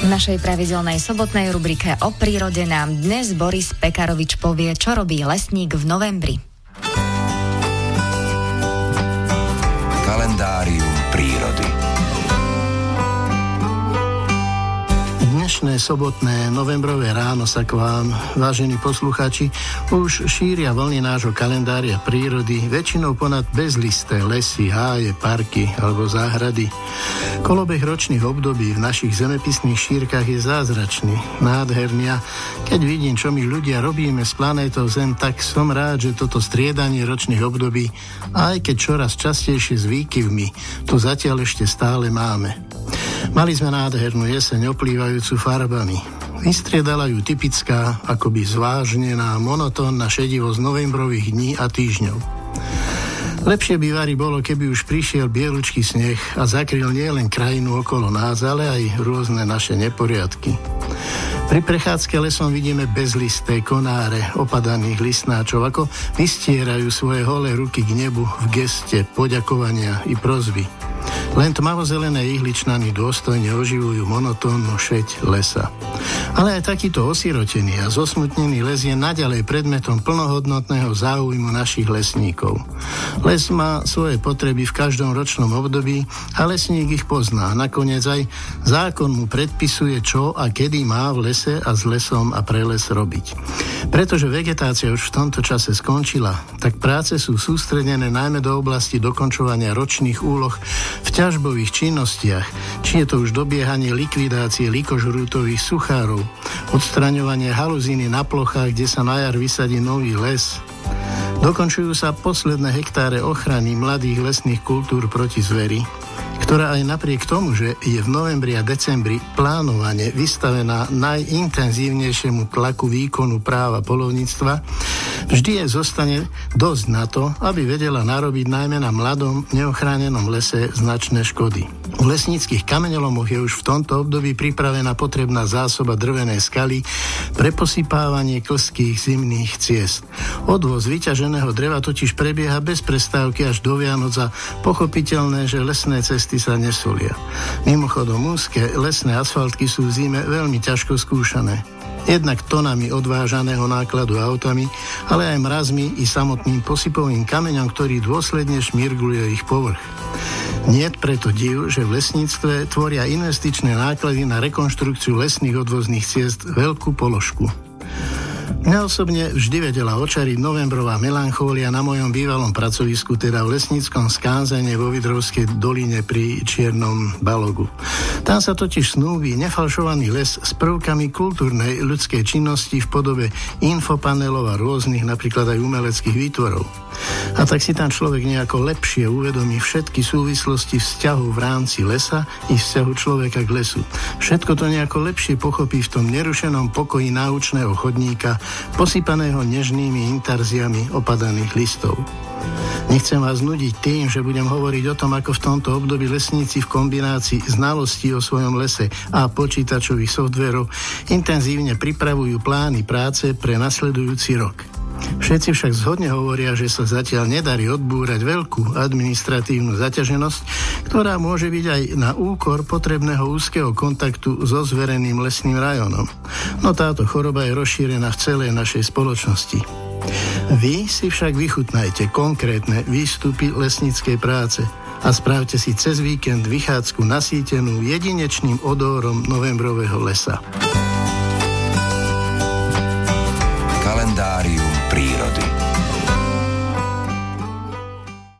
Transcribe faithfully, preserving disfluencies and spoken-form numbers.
V našej pravidelnej sobotnej rubrike o prírode nám dnes Boris Pekarovič povie, čo robí lesník v novembri. Kalendárium prírody. Dnešné sobotné novembrové ráno sa k vám, vážení poslucháči, už šíria vlny nášho kalendária prírody, väčšinou ponad bezlisté lesy, háje, parky alebo záhrady. Kolobeh ročných období v našich zemepisných šírkach je zázračný, nádherný a keď vidím, čo my ľudia robíme s planétou Zem, tak som rád, že toto striedanie ročných období, aj keď čoraz častejšie s výkyvmi, to zatiaľ ešte stále máme. Mali sme nádhernú jeseň oplývajúcu farbami. Vystriedala ju typická, akoby zvážnená, monotónna šedivosť novembrových dní a týždňov. Lepšie by vari bolo, keby už prišiel bielučký sneh a zakryl nielen krajinu okolo nás, ale aj rôzne naše neporiadky. Pri prechádzke lesom vidíme bezlisté konáre opadaných listnáčov, ako vystierajú svoje holé ruky k nebu v geste poďakovania i prosby. Len tmavozelené ihličnany dôstojne oživujú monotónnu šeť lesa. Ale aj takýto osirotený a zosmutnený les je naďalej predmetom plnohodnotného záujmu našich lesníkov. Les má svoje potreby v každom ročnom období a lesník ich pozná. Nakoniec aj zákon mu predpisuje, čo a kedy má v lese a s lesom a pre les robiť. Pretože vegetácia už v tomto čase skončila, tak práce sú sústredené najmä do oblasti dokončovania ročných úloh v ťažbových činnostiach, či je to už dobiehanie likvidácie likožrútových suchárov, odstraňovanie haluzíny na plochách, kde sa na jar vysadí nový les. Dokončujú sa posledné hektáre ochrany mladých lesných kultúr proti zveri, ktorá aj napriek tomu, že je v novembri a decembri plánovane vystavená najintenzívnejšiemu tlaku výkonu práva poľovníctva, vždy jej zostane dosť na to, aby vedela narobiť najmä na mladom, neochránenom lese značné škody. V lesníckych kameňolomoch je už v tomto období pripravená potrebná zásoba drvenej skaly pre posypávanie klzkých zimných ciest. Odvoz vyťaženého dreva totiž prebieha bez prestávky až do Vianoc a pochopiteľné, že lesné cesty sa nesolia. Mimochodom, úzke lesné asfaltky sú v zime veľmi ťažko skúšané. Jednak tonami odvážaného nákladu autami, ale aj mrazmi i samotným posypovým kameňom, ktorý dôsledne šmirgluje ich povrch. Niet preto div, že v lesníctve tvoria investičné náklady na rekonštrukciu lesných odvozných ciest veľkú položku. Mňa osobne vždy vedela očariť novembrová melanchólia na mojom bývalom pracovisku, teda v lesníckom skánzene vo Vidrovskej doline pri Čiernom Balogu. Tam sa totiž snúbi nefalšovaný les s prvkami kultúrnej ľudskej činnosti v podobe infopanelov a rôznych, napríklad aj umeleckých výtvorov. A tak si tam človek nejako lepšie uvedomí všetky súvislosti vzťahov v rámci lesa i vzťahu človeka k lesu. Všetko to nejako lepšie pochopí v tom nerušenom pokoji náučného chodníka, posypaného nežnými intarziami opadaných listov. Nechcem vás nudiť tým, že budem hovoriť o tom, ako v tomto období lesníci v kombinácii znalostí o svojom lese a počítačových softverov intenzívne pripravujú plány práce pre nasledujúci rok. Všetci však zhodne hovoria, že sa zatiaľ nedarí odbúrať veľkú administratívnu zaťaženosť, ktorá môže byť aj na úkor potrebného úzkeho kontaktu so zvereným lesným rajónom. No táto choroba je rozšírená v celej našej spoločnosti. Vy si však vychutnajte konkrétne výstupy lesníckej práce a spravte si cez víkend vychádzku nasýtenú jedinečným odórom novembrového lesa. Kalendárium